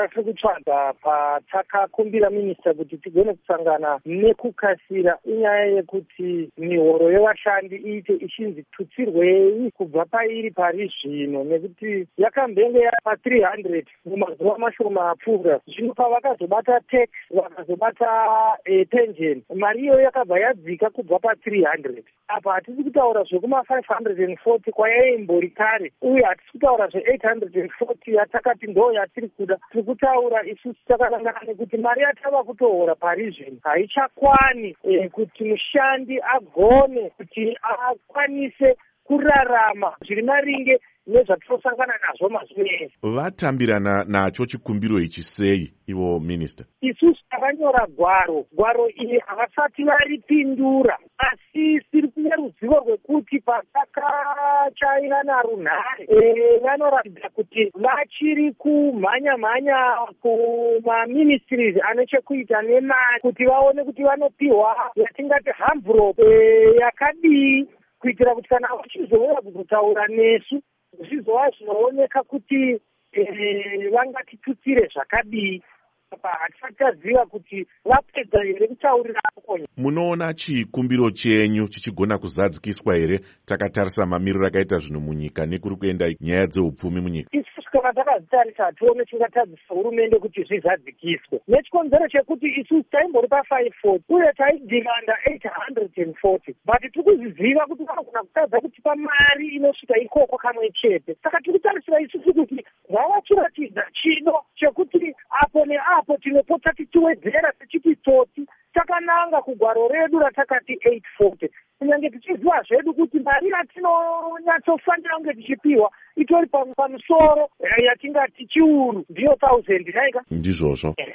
tiri kutsvaga patakakumbira minista kuti tigone kusangana nekukasira inyaya yekuti mihoro yevashandi iite ichinzi tutsirwei kubva pairi pari zvino, nekuti yakambenge yapa 300 mumazuva mashoma apfuura. Zvino pavakazobata tax vakazobata pension, mari iyoyo yakabva yadzika kubva pa300. Apa hatisi kutaura zvekuma 540 kwayaimbori kare, uye hatisi kutaura zve840 yatakati ndo yatiri kuda. Tiri kutaura isusu takanangana nekuti mari yatava kutohora pari zvino haichakwani kuti mushandi agone kuti akwanise kurarama zviri maringe nezvatirosangana nazvo mazuva ese. Vatambirana nacho chikumbiro ichi sei ivo minista? Isusu takanyora gwaro iri havasati varipindura, asi tiri kunya ruzivo rwekuti patakachairana runhare vanoratidza kuti vachiri kumhanya kumaministries ane chekuita nemari kuti vaone kuti vanopiwa yatingati hamvurope yakadii, kuitira kuti kana vachizouya kuzotaura nesu zvizova zvinooneka kuti vangatitutsire zvakadii. Hatisati taziva kuti vapedza here kutaurira akonya. Munoona chikumbiro chenyu chichigona kuzadzikiswa here takatarisa mamiriro akaita zvinhu munyika nekuri kuenda nyaya dzeupfumi munyika? Isusu kana takazitarisa hatione chingatadzisa hurumende kuti zvizadzikiswe, nechikonzero chekuti isusu taimbori pa540 uye taidhimanda 840, but tiri kuziziva kuti vanogona kutadza kutipa mari inosvika ikoko kamwe chete. Saka tiri kutarisira isusu kuti vavachiratidza chido chekuti apo neapo tinopota tichiwedzera tichiti toti takananga kugwaro redu ratakati 840, kunyange tichiziva zvedu kuti mari yatinonyatsofanira kunge tichipiwa itori pamusoro yatingati chiuru ndiyo 1000 naika ndizvozvo.